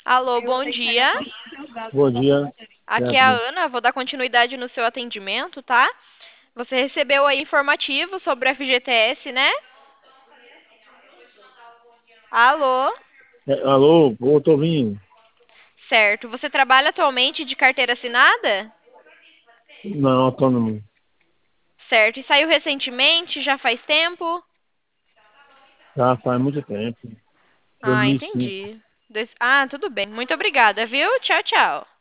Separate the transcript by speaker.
Speaker 1: Alô, bom dia.
Speaker 2: Bom dia,
Speaker 1: Aqui é a
Speaker 2: Beatriz.
Speaker 1: Ana, vou dar continuidade no seu atendimento, tá? Você recebeu aí informativo sobre o FGTS, né? Alô?
Speaker 2: Alô, ô, tô vindo.
Speaker 1: Certo. Você trabalha atualmente de carteira assinada?
Speaker 2: Não, autônomo.
Speaker 1: Certo. E saiu recentemente? Já faz tempo?
Speaker 2: Já faz muito tempo.
Speaker 1: Ah,
Speaker 2: 2005.
Speaker 1: entendi. Ah, tudo bem. Muito obrigada, viu? Tchau, tchau.